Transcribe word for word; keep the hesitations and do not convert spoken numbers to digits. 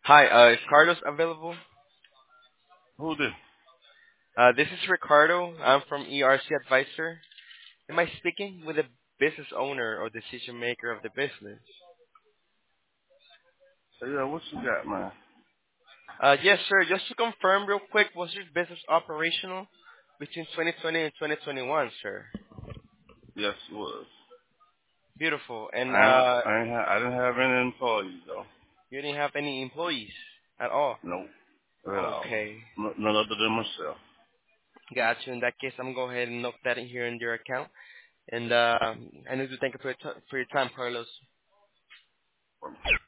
Hi, uh, is Carlos available? Who did? Uh, this is Ricardo. I'm from E R C Advisor. Am I speaking with the business owner or decision maker of the business? Hey, yeah, what you got, man? Uh, yes, sir. Just to confirm real quick, was your business operational between twenty twenty and twenty twenty-one, sir? Yes, it was. Beautiful. And I ain't, uh, I ain't ha- I didn't have any employees though. you didn't have any employees at all? Nope, at all. Okay. N- none other than myself. Got you. In that case, I'm going to go ahead and note that in here in your account. And uh, I need to thank you for your, t- for your time, Carlos.